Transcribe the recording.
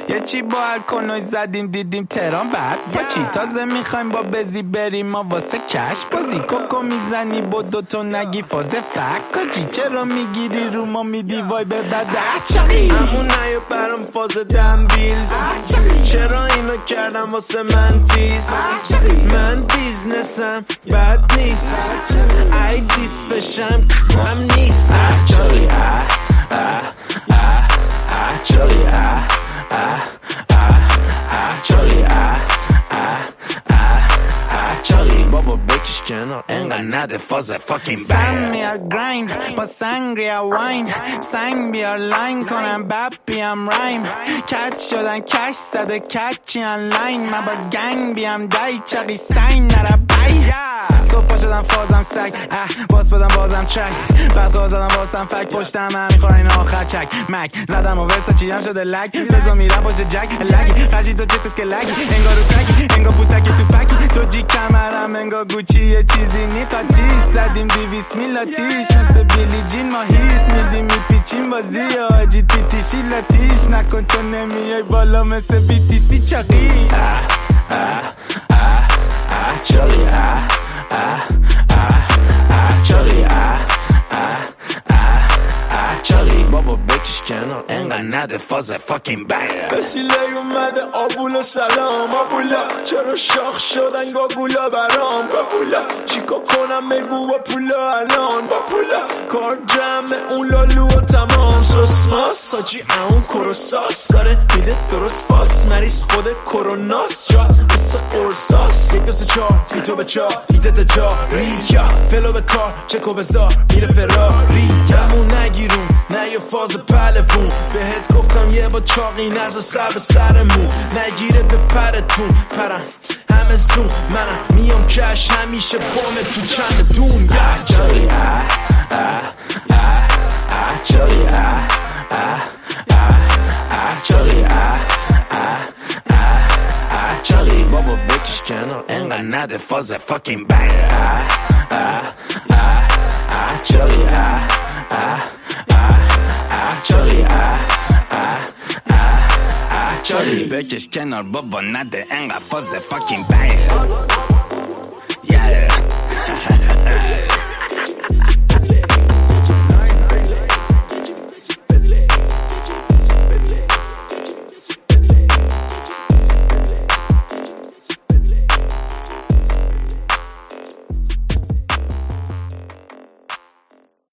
یه چی با الکنوی زدیم دیدیم تهران بعد با چی تازه میخوایم با بزی بریم ما واسه کش بازی کوکو میزنی با دوتو نگی فاز فکاجی چرا میگیری رو ما میدی وای به بده همون نیو برام فاز دم ویلز چرا اینو کردم واسه من تیز من بیزنسم بد نیست ای دیس بشم هم نیست Actually بابا بکش کنار انقدر نده فاز فاکین سنگ میاد گراین با سنگریا واین سنگ بیار لاین کنم بپیم رایم کچ شدن کش زده کچی آنلاین من با گنگ بیام دای چقی سنگ نره بای صبح شدم فازم سگ باز بدم بازم چک بعد زدم بازم فک پشتم هم میخورن این آخر چک مک زدم و ورسا چیم شده لگ بزا میرم پشت جک لگی خشی تو چکوس که لگی انگار رو تکی انگار پوتکی تو پکی تو جی کمرم انگار گوچی یه چیزی نیتا تیز زدیم 200 میلاتیش مثل بیلی جین ما هیت میدیم میپیچیم بازی آجی تیتیشی لاتیش نکن چون نمیای بالا مثل بیتیسی چقی Actually بابا بکش کنار انقدر نده فاز فاکین بنگ بسیله اومده آبولا سلام آبولا چرا شاخ شدن گاگولا برام گاگولا چیکا کنم بگو با پولا الان با پولا کار جمع اون لالو و تمام سوسماس ساجی اون کروساس داره میده درست فاس مریض خود کروناس جا مثل قرصاس 1 2 3 4 بی تو به 4 دیده ده جا ریا فلو به کار چکو بزار میره فراری همون نگیرون نه یه فاز پلفون بهت گفتم یه با چاقی نزا سر به سرمون نگیره به پرتون پرم همه زون منم میام کش همیشه بام تو چند دون Actually بابا بکش کنار انقدر نده فاز فاکین بنگ Actually بکش کنار بابا نده انقدر فاز فاکین بنگ